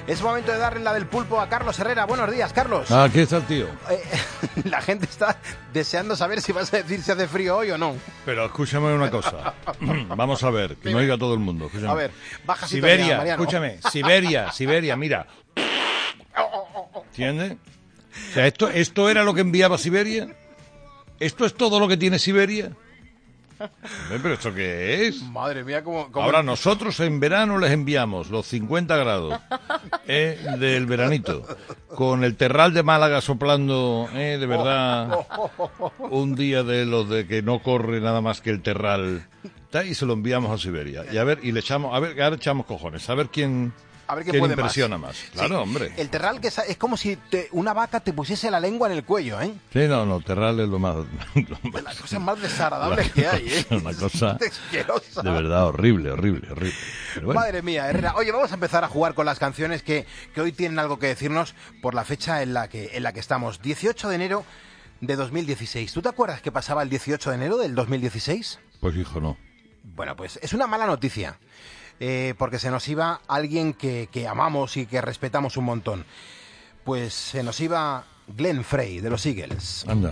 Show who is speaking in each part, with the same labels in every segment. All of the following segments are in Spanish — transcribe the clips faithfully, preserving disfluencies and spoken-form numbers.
Speaker 1: Es momento de darle la del pulpo a Carlos Herrera. Buenos días, Carlos.
Speaker 2: Ah, aquí está el tío.
Speaker 1: Eh, la gente está deseando saber si vas a decir si hace frío hoy o no.
Speaker 2: Pero escúchame una cosa. Vamos a ver, que no oiga todo el mundo. Escúchame.
Speaker 1: A ver, baja
Speaker 2: Siberia,
Speaker 1: sintonía, Mariano.
Speaker 2: escúchame. Siberia, Siberia, mira. ¿Entiendes? O sea, esto, esto era lo que enviaba Siberia. ¿Esto es todo lo que tiene Siberia? ¿Pero esto qué es?
Speaker 1: Madre mía, cómo... cómo...
Speaker 2: Ahora nosotros en verano les enviamos los cincuenta grados eh, del veranito, con el terral de Málaga soplando, eh, de verdad, un día de los de que no corre nada más que el terral, y se lo enviamos a Siberia. Y a ver, y le echamos, a ver, ahora echamos cojones, a ver quién...
Speaker 1: A ver quién
Speaker 2: ¿Quién
Speaker 1: puede
Speaker 2: impresiona más?
Speaker 1: más.
Speaker 2: Claro,
Speaker 1: Sí,
Speaker 2: hombre.
Speaker 1: El terral que es, es como si te, una vaca te pusiese la lengua en el cuello, ¿eh?
Speaker 2: Sí, no, no, terral es lo más... Lo
Speaker 1: De
Speaker 2: más
Speaker 1: las cosas más desagradables que hay, ¿eh?
Speaker 2: Una cosa
Speaker 1: asquerosa.
Speaker 2: de verdad horrible, horrible, horrible. Pero bueno.
Speaker 1: Madre mía, Herrera. Oye, vamos a empezar a jugar con las canciones que, que hoy tienen algo que decirnos por la fecha en la que, en la que estamos. dieciocho de enero de dos mil dieciséis. ¿Tú te acuerdas qué pasaba el dieciocho de enero del dos mil dieciséis?
Speaker 2: Pues hijo, no.
Speaker 1: Bueno, pues es una mala noticia. Eh, porque se nos iba alguien que, que amamos y que respetamos un montón. Pues se nos iba Glenn Frey, de los Eagles.
Speaker 2: Anda.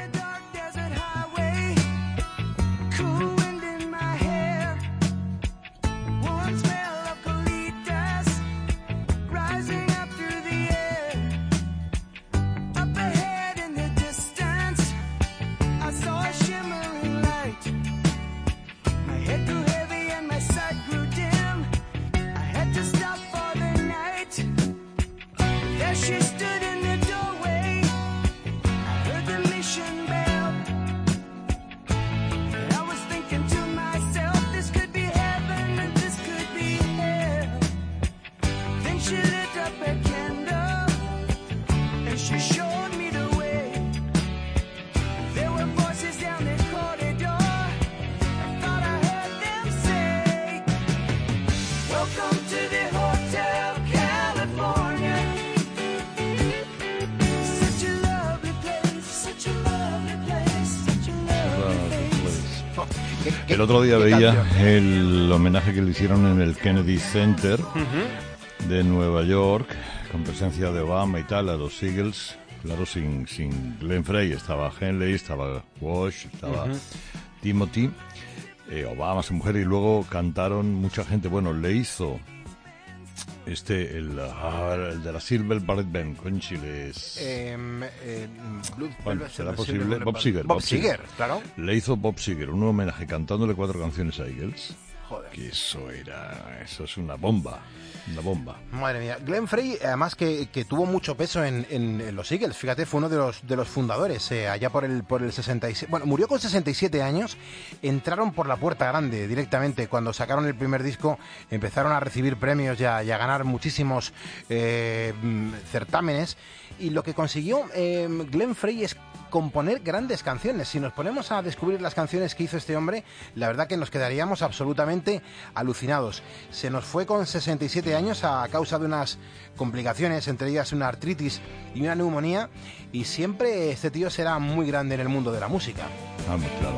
Speaker 2: El otro día veía canción? el homenaje que le hicieron en el Kennedy Center uh-huh. de Nueva York, con presencia de Obama y tal, a los Eagles. Claro, sin, sin Glenn Frey, estaba Henley, estaba Walsh, estaba uh-huh. Timothy, eh, Obama, su mujer, y luego cantaron mucha gente. Bueno, le hizo este, el, uh, el de la Silver Bullet Band, con chiles.
Speaker 1: Eh, eh, Blue,
Speaker 2: bueno, ¿será posible? Bob Seger.
Speaker 1: Bob Seger, claro.
Speaker 2: Le hizo Bob Seger un homenaje cantándole cuatro canciones a Eagles.
Speaker 1: Joder.
Speaker 2: Que eso era, eso es una bomba. Una bomba.
Speaker 1: Madre mía. Glenn Frey, además que, que tuvo mucho peso en, en, en los Eagles, fíjate, fue uno de los de los fundadores, eh, allá por el por el sesenta y siete. Bueno, murió con sesenta y siete años, entraron por la puerta grande directamente. Cuando sacaron el primer disco, empezaron a recibir premios y a, y a ganar muchísimos eh, certámenes. Y lo que consiguió eh, Glenn Frey es componer grandes canciones. Si nos ponemos a descubrir las canciones que hizo este hombre, la verdad que nos quedaríamos absolutamente alucinados. Se nos fue con sesenta y siete años a causa de unas complicaciones, entre ellas una artritis y una neumonía, y siempre este tío será muy grande en el mundo de la música.
Speaker 2: Ah, muy claro.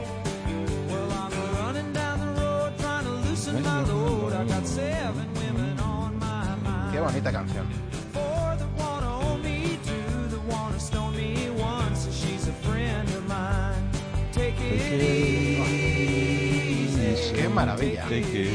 Speaker 1: Qué bonita canción. ¡Qué maravilla!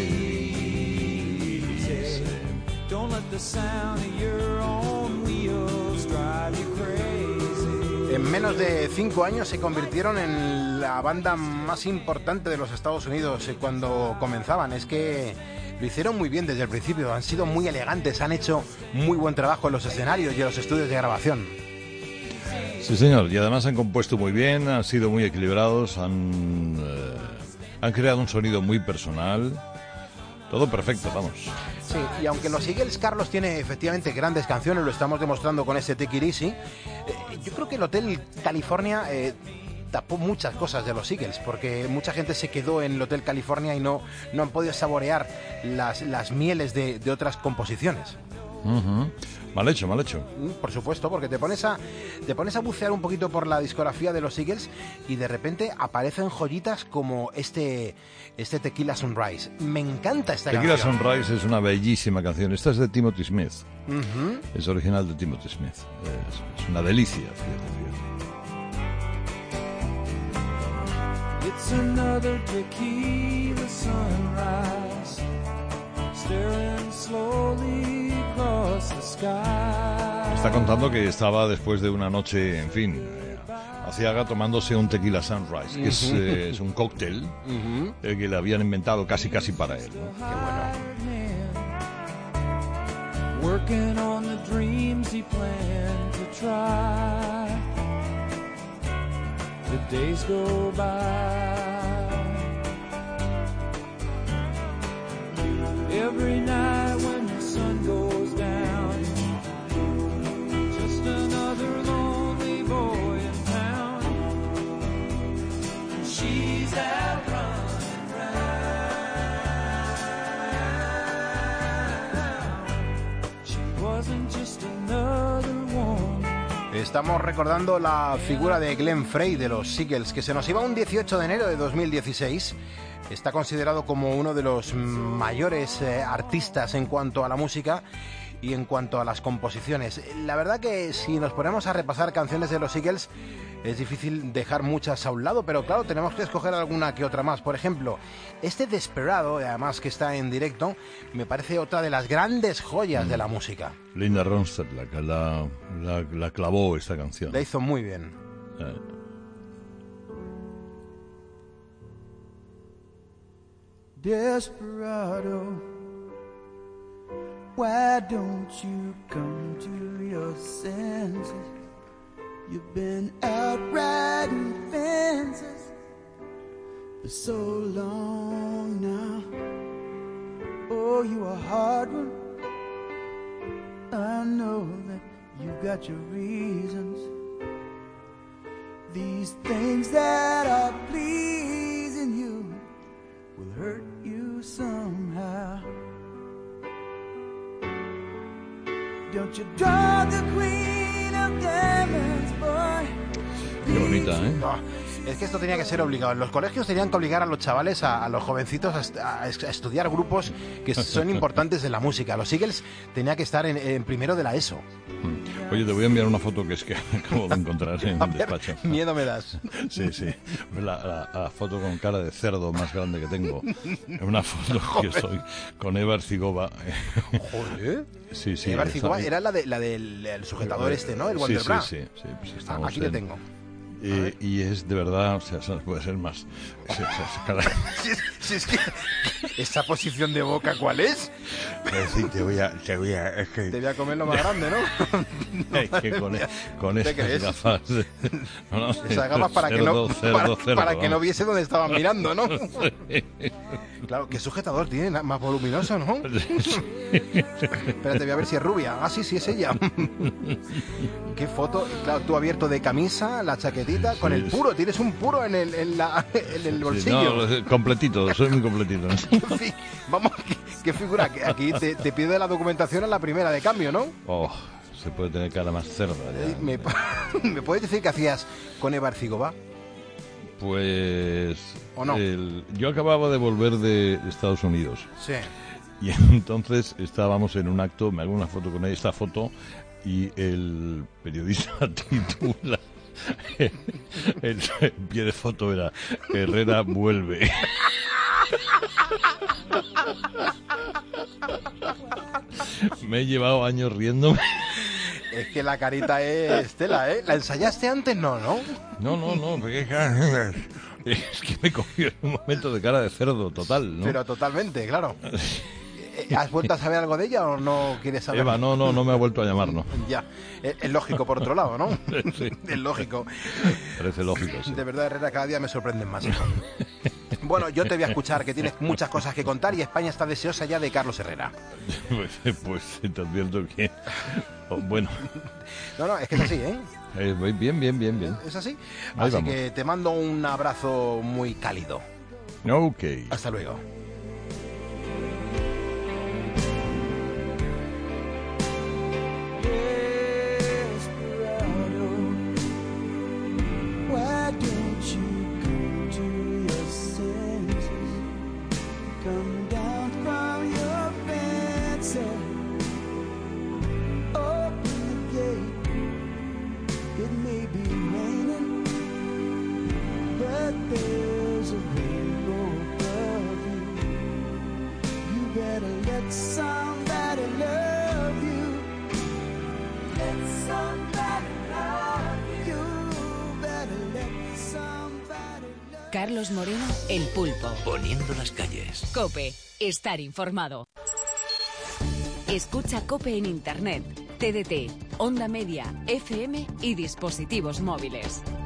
Speaker 1: En menos de cinco años se convirtieron en la banda más importante de los Estados Unidos cuando comenzaban. Es que lo hicieron muy bien desde el principio, han sido muy elegantes, han hecho muy buen trabajo en los escenarios y en los estudios de grabación.
Speaker 2: Sí, señor, y además han compuesto muy bien, han sido muy equilibrados, han, eh, han creado un sonido muy personal, todo perfecto, vamos.
Speaker 1: Sí, y aunque los Eagles, Carlos, tiene efectivamente grandes canciones, lo estamos demostrando con este Take It Easy, eh, yo creo que el Hotel California eh, tapó muchas cosas de los Eagles, porque mucha gente se quedó en el Hotel California y no, no han podido saborear las, las mieles de, de otras composiciones.
Speaker 2: Uh-huh. Mal hecho, mal hecho.
Speaker 1: Por supuesto, porque te pones a te pones a bucear un poquito por la discografía de los Eagles y de repente aparecen joyitas como este este Tequila Sunrise. Me encanta esta
Speaker 2: Tequila
Speaker 1: canción.
Speaker 2: Tequila Sunrise es una bellísima canción. Esta es de Timothy Smith.
Speaker 1: Uh-huh.
Speaker 2: Es original de Timothy Smith. Es, es una delicia, fíjate, fíjate.
Speaker 3: It's another tequila sunrise, staring slowly across the sky.
Speaker 2: Está contando que estaba después de una noche, en fin, eh, aciaga tomándose un Tequila Sunrise, que uh-huh. es, eh, es un cóctel uh-huh. eh, que le habían inventado casi casi para él, ¿no?
Speaker 1: Qué bueno.
Speaker 3: Working on the dreams he planned to try. The days go by. Every night when the sun goes down, just another lonely boy in town. She's out running round. She wasn't just another one.
Speaker 1: Estamos recordando la figura de Glenn Frey de los Eagles, que se nos iba un dieciocho de enero de dos mil dieciséis. Está considerado como uno de los mayores eh, artistas en cuanto a la música y en cuanto a las composiciones. La verdad que si nos ponemos a repasar canciones de los Eagles es difícil dejar muchas a un lado, pero claro, tenemos que escoger alguna que otra más. Por ejemplo, este Desperado, además que está en directo, me parece otra de las grandes joyas de la música.
Speaker 2: Linda Ronstadt la, la, la, la clavó esta canción.
Speaker 1: La hizo muy bien.
Speaker 2: Eh.
Speaker 3: Desperado, why don't you come to your senses? You've been out riding fences for so long now. Oh, you a hard one. I know that you've got your reasons. These things that are pleasing you will hurt you somehow. Don't you draw the queen of diamonds, boy.
Speaker 2: Qué bonita, ¿eh?
Speaker 1: No, es que esto tenía que ser obligado. Los colegios tenían que obligar a los chavales, a, a los jovencitos, a, a estudiar grupos que son importantes en la música. Los Eagles tenía que estar en, en primero de la ESO.
Speaker 2: Oye, te voy a enviar una foto que es que acabo de encontrar en el despacho.
Speaker 1: Miedo me das.
Speaker 2: Sí, sí. La, la, la foto con cara de cerdo más grande que tengo. Una foto Joder. que soy con Eva Arcigova.
Speaker 1: Joder.
Speaker 2: Sí, sí.
Speaker 1: Eva Arcigova era la, de, la del el sujetador este, ¿no? El Wonder Bra.
Speaker 2: Sí, sí, sí. sí pues
Speaker 1: ah, aquí le tengo.
Speaker 2: Eh, y es de verdad, o sea, eso no puede ser más. Es, es, es, cada...
Speaker 1: si, es, si es que esa posición de boca, ¿cuál es?
Speaker 2: Pues sí, te voy a, te voy a, es que...
Speaker 1: te voy a comer lo más grande, ¿no?
Speaker 2: no es que con, con esas
Speaker 1: crees?
Speaker 2: gafas, de,
Speaker 1: no, no, esas gafas para cerdo, que no, cerdo, para, cerdo, para que no viese dónde estaban mirando, ¿no? Sí. Claro, qué sujetador tiene, más voluminoso, ¿no? Sí. Espérate, voy a ver si es rubia. Ah, sí, sí es ella. Qué foto, claro, tú abierto de camisa, la chaquetita, con sí, el puro, tienes un puro en el, en la, en el bolsillo.
Speaker 2: Sí, no, completito, soy muy completito.
Speaker 1: Sí, vamos, qué, qué figura, que aquí te, te pide la documentación a la primera de cambio, ¿no?
Speaker 2: Oh, se puede tener cara más cerda.
Speaker 1: ¿Me, ¿Me puedes decir qué hacías con Eva Arcigova?
Speaker 2: Pues...
Speaker 1: ¿O no?
Speaker 2: El, yo acababa de volver de Estados Unidos.
Speaker 1: Sí.
Speaker 2: Y entonces estábamos en un acto, me hago una foto con esta foto y el periodista titula, el, el, el pie de foto era Herrera vuelve. Me he llevado años riéndome.
Speaker 1: Es que la carita es tela, ¿eh? ¿La ensayaste antes? No, ¿no?
Speaker 2: No, no, no, porque es que me cogió en un momento de cara de cerdo total, ¿no?
Speaker 1: Pero totalmente, claro. ¿Has vuelto a saber algo de ella o no quieres saber?
Speaker 2: Eva, no, no, no me ha vuelto a llamar, ¿no?
Speaker 1: Ya, es, es lógico por otro lado, ¿no?
Speaker 2: Sí.
Speaker 1: Es lógico.
Speaker 2: Parece lógico, sí.
Speaker 1: De verdad, Herrera, cada día me sorprenden más, hijo. Bueno, yo te voy a escuchar, que tienes muchas cosas que contar y España está deseosa ya de Carlos Herrera.
Speaker 2: Pues, pues te advierto que... Oh, bueno.
Speaker 1: No, no, es que es así, ¿eh?
Speaker 2: Eh, bien, bien, bien, bien.
Speaker 1: ¿Es así?
Speaker 2: Ahí
Speaker 1: así
Speaker 2: vamos.
Speaker 1: Que te mando un abrazo muy cálido.
Speaker 2: Ok.
Speaker 1: Hasta luego.
Speaker 3: let somebody love you. Let somebody love you. You better let somebody love you.
Speaker 4: Carlos Moreno, El Pulpo.
Speaker 5: Poniendo las calles.
Speaker 4: COPE. Estar informado. Escucha COPE en Internet, T D T, Onda Media, F M y dispositivos móviles.